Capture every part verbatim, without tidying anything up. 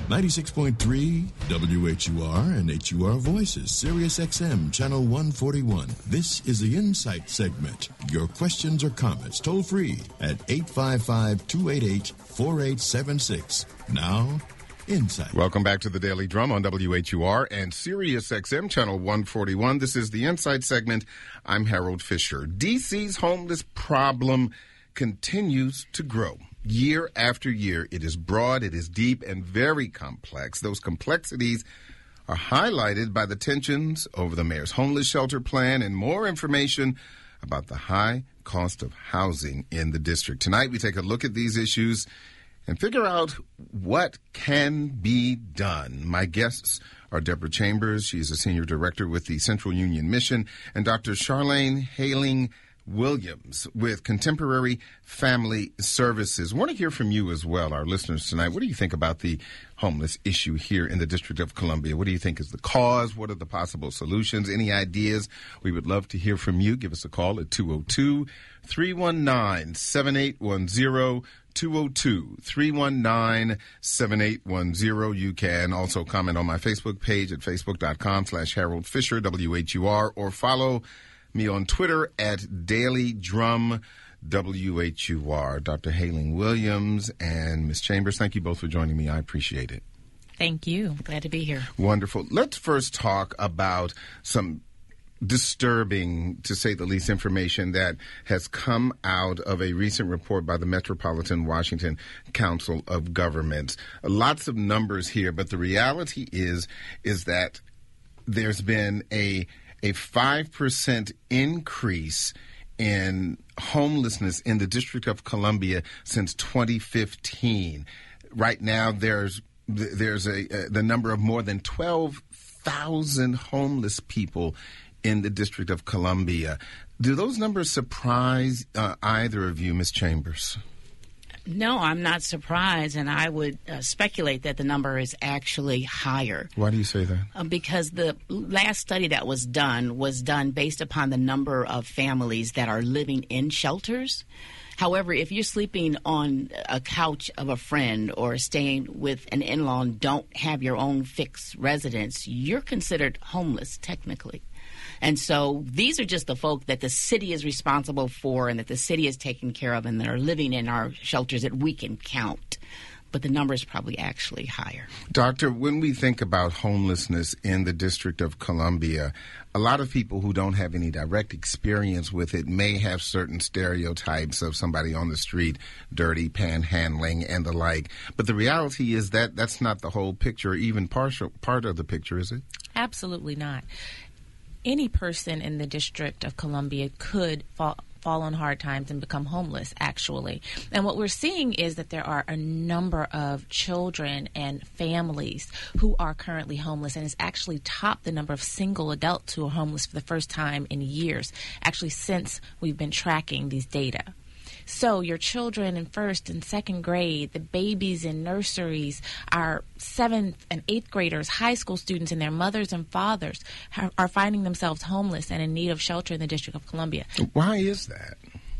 ninety-six point three W H U R and H U R Voices, Sirius X M, Channel one forty-one. This is the Insight segment. Your questions or comments toll free at eight five five, two eight eight, four eight seven six. Now, Insight. Welcome back to the Daily Drum on W H U R and Sirius X M, Channel one forty-one. This is the Insight segment. I'm Harold Fisher. D C's homeless problem continues to grow. Year after year, it is broad, it is deep, and very complex. Those complexities are highlighted by the tensions over the mayor's homeless shelter plan and more information about the high cost of housing in the district. Tonight, we take a look at these issues and figure out what can be done. My guests are Deborah Chambers. She is a senior director with the Central Union Mission, and Doctor Charlene Haling Williams with Contemporary Family Services. I want to hear from you as well, our listeners tonight. What do you think about the homeless issue here in the District of Columbia? What do you think is the cause? What are the possible solutions? Any ideas? We would love to hear from you. Give us a call at two oh two, three one nine, seven eight one zero, two oh two, three one nine, seven eight one zero. You can also comment on my Facebook page at facebook.com slash Harold Fisher, W H U R, or follow me on Twitter at Daily Drum W H U R. Doctor Haling Williams and Miz Chambers, thank you both for joining me. I appreciate it. Thank you. Glad to be here. Wonderful. Let's first talk about some disturbing, to say the least, information that has come out of a recent report by the Metropolitan Washington Council of Governments. Lots of numbers here, but the reality is, is that there's been a a five percent increase in homelessness in the District of Columbia since twenty fifteen. Right now, there's there's a, a the number of more than twelve thousand homeless people in the District of Columbia. Do those numbers surprise uh, either of you, Miz Chambers? No, I'm not surprised, and I would uh, speculate that the number is actually higher. Why do you say that? Uh, because the last study that was done was done based upon the number of families that are living in shelters. However, if you're sleeping on a couch of a friend or staying with an in-law and don't have your own fixed residence, you're considered homeless technically. And so these are just the folk that the city is responsible for and that the city is taking care of and that are living in our shelters that we can count. But the number is probably actually higher. Doctor, when we think about homelessness in the District of Columbia, a lot of people who don't have any direct experience with it may have certain stereotypes of somebody on the street, dirty, panhandling, and the like. But the reality is that that's not the whole picture, or even partial part of the picture, is it? Absolutely not. Any person in the District of Columbia could fall, fall on hard times and become homeless, actually. And what we're seeing is that there are a number of children and families who are currently homeless, and it's actually topped the number of single adults who are homeless for the first time in years, actually since we've been tracking these data. So your children in first and second grade, the babies in nurseries, our seventh and eighth graders, high school students and their mothers and fathers are finding themselves homeless and in need of shelter in the District of Columbia. Why is that?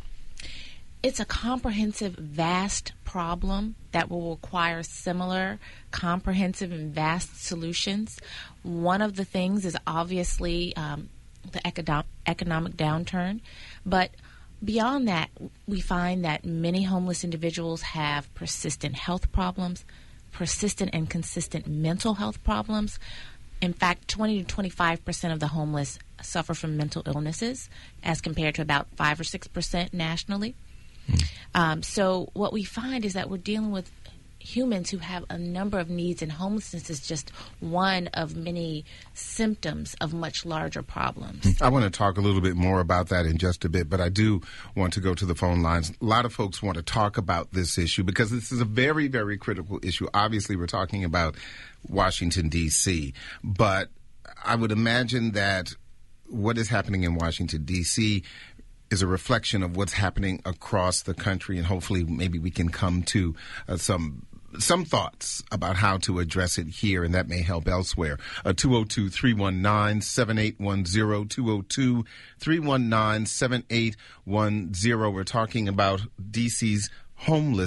It's a comprehensive, vast problem that will require similar, comprehensive and vast solutions. One of the things is obviously um, the economic, economic downturn, but beyond that, we find that many homeless individuals have persistent health problems, persistent and consistent mental health problems. In fact, twenty to twenty-five percent of the homeless suffer from mental illnesses, as compared to about five or six percent nationally. Mm. Um, so what we find is that we're dealing with humans who have a number of needs, and homelessness is just one of many symptoms of much larger problems. I want to talk a little bit more about that in just a bit, but I do want to go to the phone lines. A lot of folks want to talk about this issue because this is a very, very critical issue. Obviously, we're talking about Washington, D C, but I would imagine that what is happening in Washington, D C is a reflection of what's happening across the country, and hopefully maybe we can come to uh, some some thoughts about how to address it here, and that may help elsewhere. Uh, two oh two, three one nine, seven eight one zero, two oh two, three one nine, seven eight one zero. We're talking about D C's homeless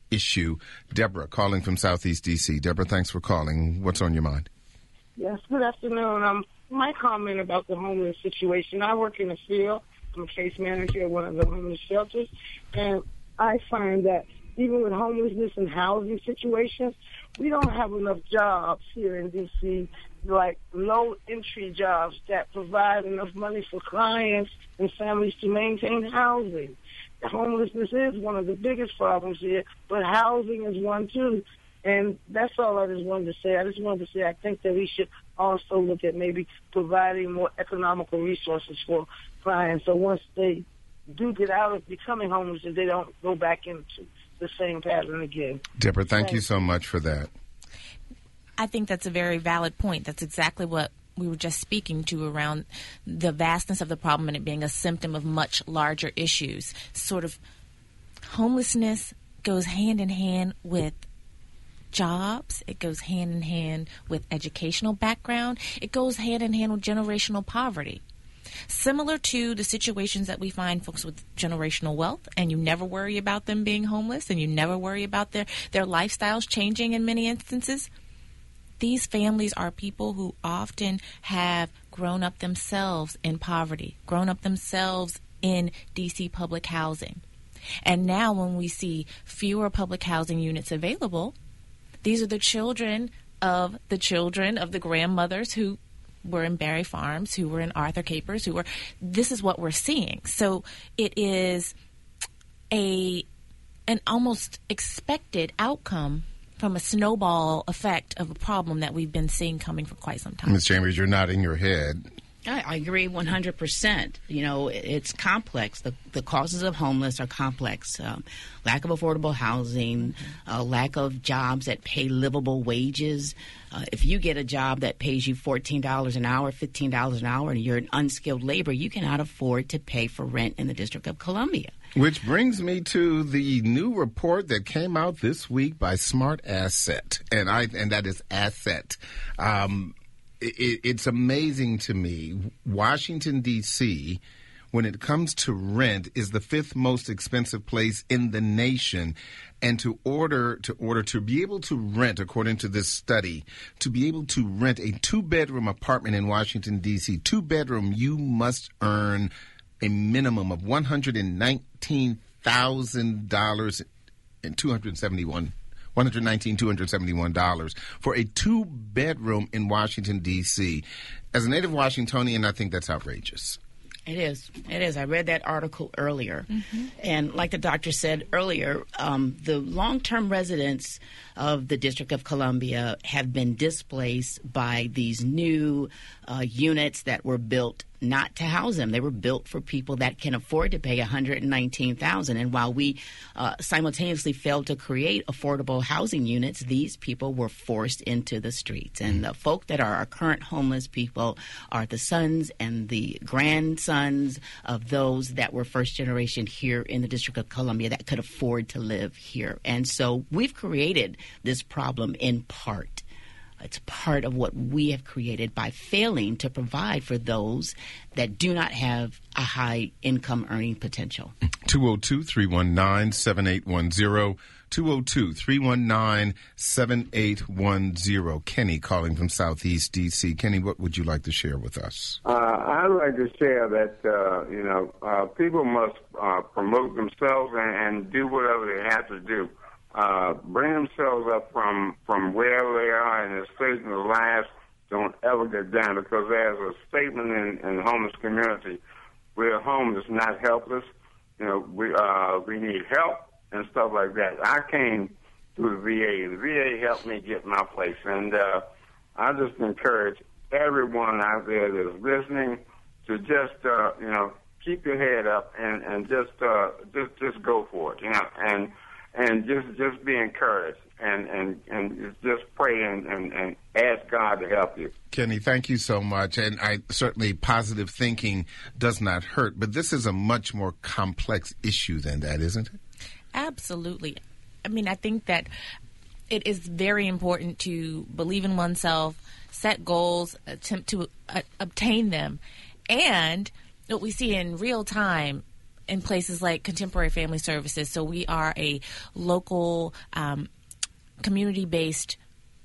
issue. Deborah, calling from Southeast D C. Deborah, thanks for calling. What's on your mind? Yes, good afternoon. Um, my comment about the homeless situation, I work in the field. I'm a case manager at one of the homeless shelters, and I find that even with homelessness and housing situations, we don't have enough jobs here in D C, like low-entry jobs that provide enough money for clients and families to maintain housing. Homelessness is one of the biggest problems here, but housing is one too. And that's all I just wanted to say. I just wanted to say I think that we should also look at maybe providing more economical resources for clients, so once they do get out of becoming homeless, they don't go back into the same pattern again. Deborah, thank Thanks. you so much for that. I think that's a very valid point. That's exactly what we were just speaking to around the vastness of the problem and it being a symptom of much larger issues. Sort of homelessness goes hand in hand with jobs. It goes hand in hand with educational background. It goes hand in hand with generational poverty. Similar to the situations that we find folks with generational wealth, and you never worry about them being homeless, and you never worry about their, their lifestyles changing in many instances. These families are people who often have grown up themselves in poverty, grown up themselves in D C public housing. And now when we see fewer public housing units available, these are the children of the children of the grandmothers who were in Barry Farms, who were in Arthur Capers, who were, this is what we're seeing. So it is a an almost expected outcome from a snowball effect of a problem that we've been seeing coming for quite some time. Miz Chambers, you're nodding your head. I, I agree one hundred percent. You know, it, it's complex. The, the causes of homeless are complex. Um, lack of affordable housing, mm-hmm. uh, lack of jobs that pay livable wages. Uh, if you get a job that pays you fourteen dollars an hour, fifteen dollars an hour, and you're an unskilled labor, you cannot afford to pay for rent in the District of Columbia. Which brings me to the new report that came out this week by Smart Asset, and I and that is Asset. Um, it, it's amazing to me. Washington, D C, when it comes to rent, is the fifth most expensive place in the nation. And to order to order to be able to rent, according to this study, to be able to rent a two-bedroom apartment in Washington, D C, two-bedroom, you must earn a minimum of one hundred nineteen thousand dollars and two hundred seventy-one one hundred nineteen thousand two hundred seventy-one dollars for a two-bedroom in Washington, D C. As a native Washingtonian, I think that's outrageous. It is. It is. I read that article earlier. Mm-hmm. And like the doctor said earlier, um, the long-term residents of the District of Columbia have been displaced by these new uh, units that were built not to house them. They were built for people that can afford to pay one hundred nineteen thousand dollars. And while we uh, simultaneously failed to create affordable housing units, these people were forced into the streets. And the folk that are our current homeless people are the sons and the grandsons of those that were first generation here in the District of Columbia that could afford to live here. And so we've created this problem in part. It's part of what we have created by failing to provide for those that do not have a high income earning potential. two oh two, three one nine, seven eight one zero. two oh two, three one nine, seven eight one zero. Kenny calling from Southeast D C. Kenny, what would you like to share with us? Uh, I'd like to share that, uh, you know, uh, people must uh, promote themselves and, and do whatever they have to do. Uh, bring themselves up from, from where they are in their state in their lives. Don't ever get down, because there's a statement in, in the homeless community: we're homeless, not helpless. You know, we uh, we need help and stuff like that. I came through the V A. The V A helped me get my place, and uh, I just encourage everyone out there that's listening to just uh, you know keep your head up and and just uh, just just go for it. You know, and and just just be encouraged. And, and, and just pray and, and, and ask God to help you. Kenny, thank you so much. And I certainly, positive thinking does not hurt, but this is a much more complex issue than that, isn't it? Absolutely. I mean, I think that it is very important to believe in oneself, set goals, attempt to uh, obtain them. And what we see in real time in places like Contemporary Family Services. So we are a local um, community-based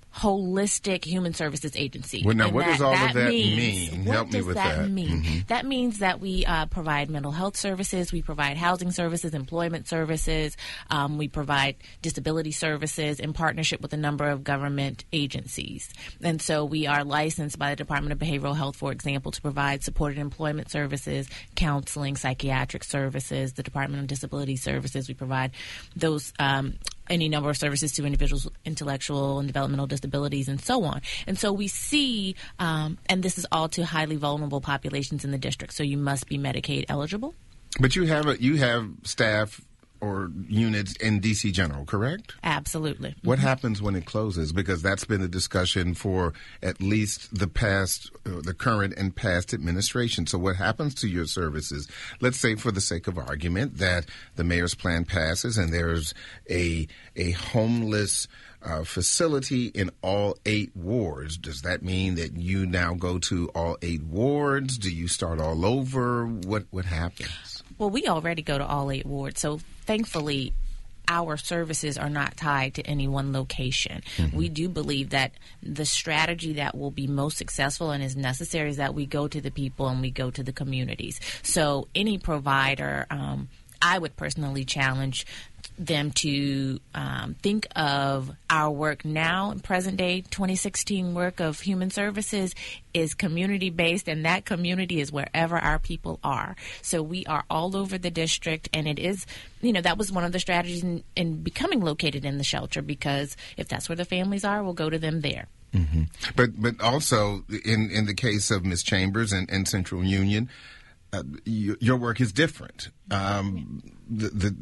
holistic human services agency. Well, now, and what that, does all that of that means, mean? What Help me does with that, that. mean? Mm-hmm. That means that we uh, provide mental health services, we provide housing services, employment services, um, we provide disability services in partnership with a number of government agencies. And so we are licensed by the Department of Behavioral Health, for example, to provide supported employment services, counseling, psychiatric services, the Department of Disability Services. We provide those um, any number of services to individuals with intellectual and developmental disabilities and so on. And so we see, um, and this is all to highly vulnerable populations in the district, so you must be Medicaid eligible. But you have a, you have staff or units in D C General, correct? Absolutely. What Mm-hmm. happens when it closes? Because that's been a discussion for at least the past, uh, the current and past administration. So what happens to your services? Let's say, for the sake of argument, that the mayor's plan passes and there's a a homeless uh, facility in all eight wards. Does that mean that you now go to all eight wards? Do you start all over? What what happens? Well, we already go to all eight wards, so thankfully our services are not tied to any one location. Mm-hmm. We do believe that the strategy that will be most successful and is necessary is that we go to the people and we go to the communities. So any provider, um, I would personally challenge them to um, think of our work now, present day twenty sixteen work of human services is community based, and that community is wherever our people are. So we are all over the district, and it is, you know, that was one of the strategies in, in becoming located in the shelter, because if that's where the families are, we'll go to them there. Mm-hmm. But but also in, in the case of Miz Chambers and, and Central Union, uh, you, your work is different. Um, the, the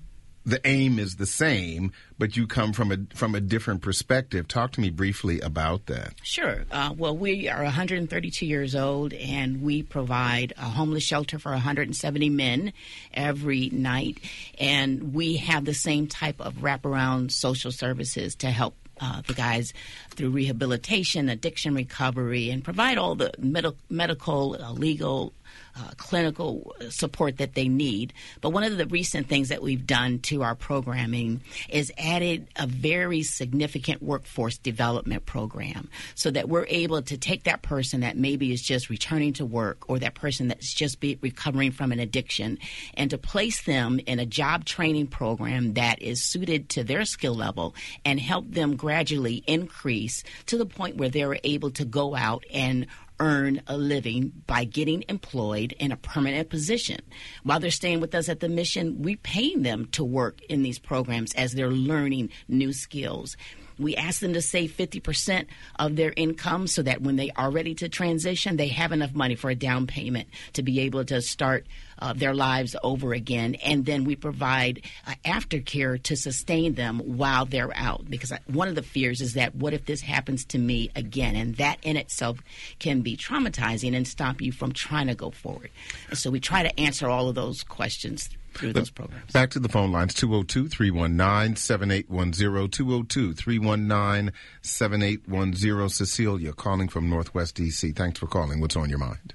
The aim is the same, but you come from a from a different perspective. Talk to me briefly about that. Sure. Uh, well, we are one hundred thirty-two years old, and we provide a homeless shelter for one hundred seventy men every night. And we have the same type of wraparound social services to help Uh, the guys through rehabilitation, addiction recovery, and provide all the med- medical, uh, legal, uh, clinical support that they need. But one of the recent things that we've done to our programming is added a very significant workforce development program, so that we're able to take that person that maybe is just returning to work, or that person that's just be recovering from an addiction, and to place them in a job training program that is suited to their skill level and help them gradually increase to the point where they're able to go out and earn a living by getting employed in a permanent position. While they're staying with us at the mission, we're paying them to work in these programs as they're learning new skills. We ask them to save fifty percent of their income so that when they are ready to transition, they have enough money for a down payment to be able to start uh, their lives over again. And then we provide uh, aftercare to sustain them while they're out. Because one of the fears is that, what if this happens to me again? And that in itself can be traumatizing and stop you from trying to go forward. And so we try to answer all of those questions through those programs. Back to the phone lines, two oh two, three one nine, seven eight one zero, two oh two, three one nine, seven eight one zero. Cecilia, calling from Northwest D C. Thanks for calling. What's on your mind?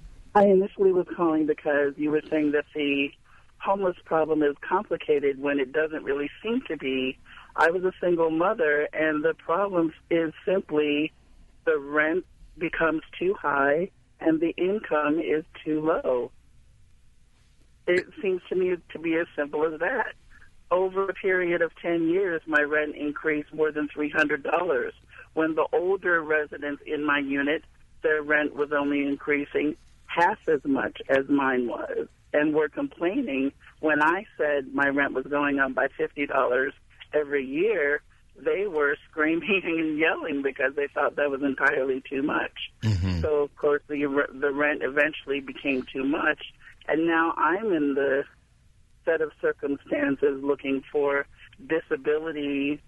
I initially was calling because you were saying that the homeless problem is complicated when it doesn't really seem to be. I was a single mother, and the problem is simply the rent becomes too high and the income is too low. It seems to me to be as simple as that. Over a period of ten years, my rent increased more than three hundred dollars. When the older residents in my unit, their rent was only increasing half as much as mine was, and were complaining when I said my rent was going up by fifty dollars every year. They were screaming and yelling because they thought that was entirely too much. Mm-hmm. So, of course, the the rent eventually became too much. And now I'm in the set of circumstances looking for disability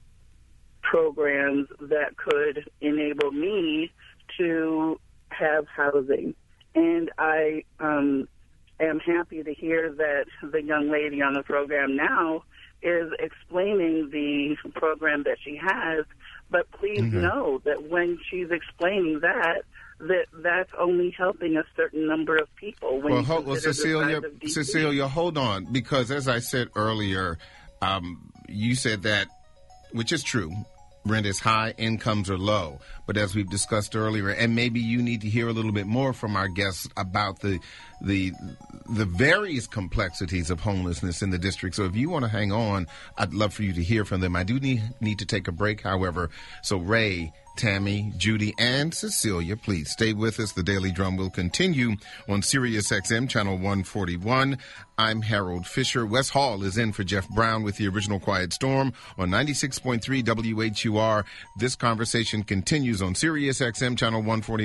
programs that could enable me to have housing. And I um, am happy to hear that the young lady on the program now is explaining the program that she has. But please mm-hmm. know that when she's explaining that, that that's only helping a certain number of people. When Well, you ho- well consider the Cecilia, size of D C. Cecilia, hold on, because as I said earlier, um, you said that, which is true, rent is high, incomes are low. But as we've discussed earlier, and maybe you need to hear a little bit more from our guests about the the the various complexities of homelessness in the district. So if you want to hang on, I'd love for you to hear from them. I do need, need to take a break, however. So Ray, Tammy, Judy, and Cecilia, please stay with us. The Daily Drum will continue on Sirius X M, Channel one forty-one. I'm Harold Fisher. Wes Hall is in for Jeff Brown with the original Quiet Storm on ninety-six point three W H U R. This conversation continues on Sirius X M, Channel one forty-one.